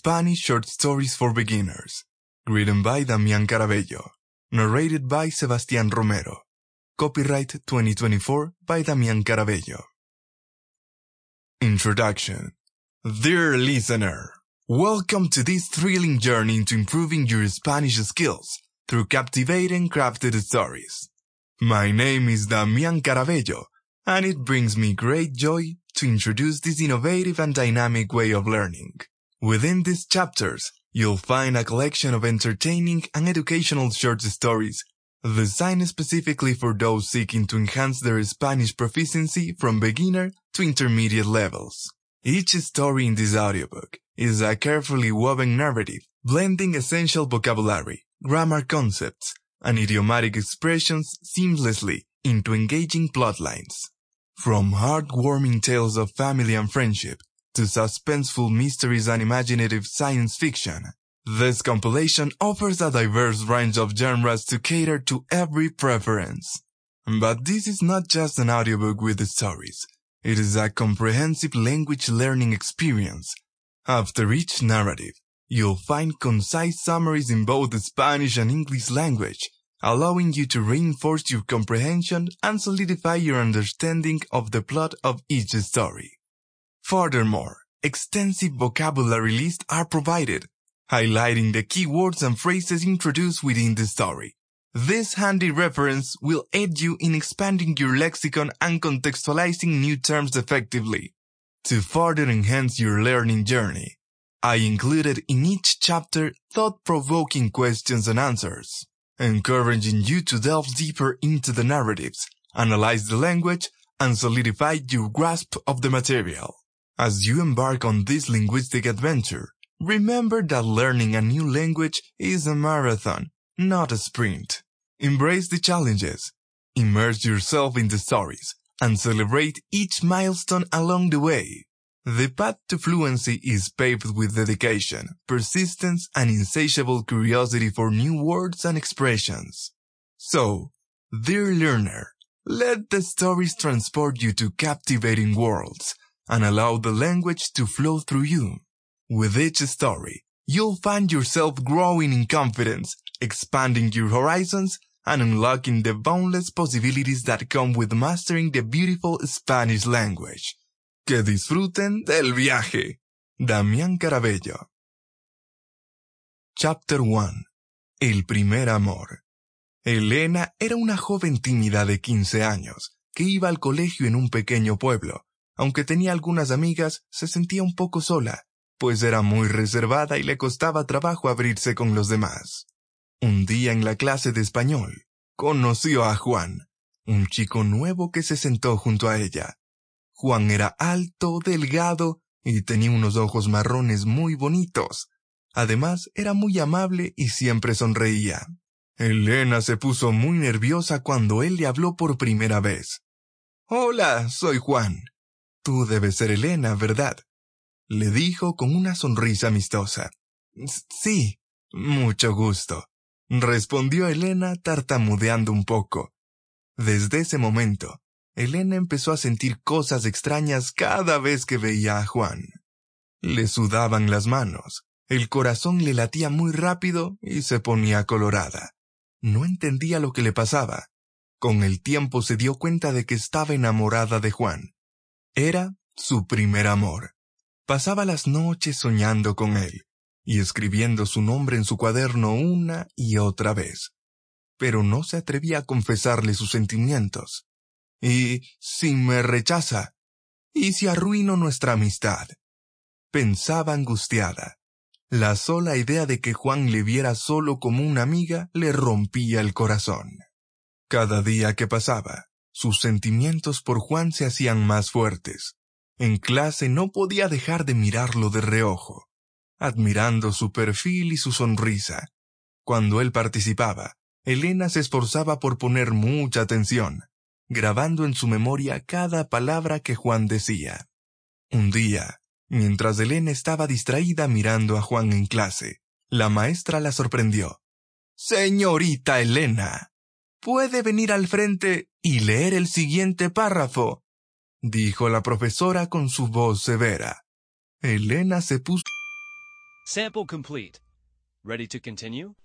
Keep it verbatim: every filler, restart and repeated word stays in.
Spanish Short Stories for Beginners. Written by Damián Carabello. Narrated by Sebastián Romero. Copyright twenty twenty-four by Damián Carabello. Introduction. Dear listener, welcome to this thrilling journey into improving your Spanish skills through captivating crafted stories. My name is Damián Carabello, and it brings me great joy to introduce this innovative and dynamic way of learning. Within these chapters, you'll find a collection of entertaining and educational short stories designed specifically for those seeking to enhance their Spanish proficiency from beginner to intermediate levels. Each story in this audiobook is a carefully woven narrative, blending essential vocabulary, grammar concepts, and idiomatic expressions seamlessly into engaging plotlines. From heartwarming tales of family and friendship to suspenseful mysteries and imaginative science fiction, this compilation offers a diverse range of genres to cater to every preference. But this is not just an audiobook with stories. It is a comprehensive language learning experience. After each narrative, you'll find concise summaries in both the Spanish and English language, allowing you to reinforce your comprehension and solidify your understanding of the plot of each story. Furthermore, extensive vocabulary lists are provided, highlighting the key words and phrases introduced within the story. This handy reference will aid you in expanding your lexicon and contextualizing new terms effectively. To further enhance your learning journey, I included in each chapter thought-provoking questions and answers, encouraging you to delve deeper into the narratives, analyze the language, and solidify your grasp of the material. As you embark on this linguistic adventure, remember that learning a new language is a marathon, not a sprint. Embrace the challenges, immerse yourself in the stories, and celebrate each milestone along the way. The path to fluency is paved with dedication, persistence, and insatiable curiosity for new words and expressions. So, dear learner, let the stories transport you to captivating worlds and allow the language to flow through you. With each story, you'll find yourself growing in confidence, expanding your horizons, and unlocking the boundless possibilities that come with mastering the beautiful Spanish language. Que disfruten del viaje. Damián Carabello. Chapter one. El primer amor. Elena era una joven tímida de quince años, que iba al colegio en un pequeño pueblo. Aunque tenía algunas amigas, se sentía un poco sola, pues era muy reservada y le costaba trabajo abrirse con los demás. Un día en la clase de español, conoció a Juan, un chico nuevo que se sentó junto a ella. Juan era alto, delgado y tenía unos ojos marrones muy bonitos. Además, era muy amable y siempre sonreía. Elena se puso muy nerviosa cuando él le habló por primera vez. «Hola, soy Juan. Tú debes ser Elena, ¿verdad?», le dijo con una sonrisa amistosa. «Sí, mucho gusto», respondió Elena tartamudeando un poco. Desde ese momento, Elena empezó a sentir cosas extrañas cada vez que veía a Juan. Le sudaban las manos, el corazón le latía muy rápido y se ponía colorada. No entendía lo que le pasaba. Con el tiempo se dio cuenta de que estaba enamorada de Juan. Era su primer amor. Pasaba las noches soñando con él y escribiendo su nombre en su cuaderno una y otra vez. Pero no se atrevía a confesarle sus sentimientos. ¿Y si me rechaza? ¿Y si arruino nuestra amistad?, pensaba angustiada. La sola idea de que Juan le viera solo como una amiga le rompía el corazón. Cada día que pasaba, sus sentimientos por Juan se hacían más fuertes. En clase no podía dejar de mirarlo de reojo, admirando su perfil y su sonrisa. Cuando él participaba, Elena se esforzaba por poner mucha atención, grabando en su memoria cada palabra que Juan decía. Un día, mientras Elena estaba distraída mirando a Juan en clase, la maestra la sorprendió. «Señorita Elena, ¿puede venir al frente y leer el siguiente párrafo?», dijo la profesora con su voz severa. Elena se puso... Sample complete. Ready to continue?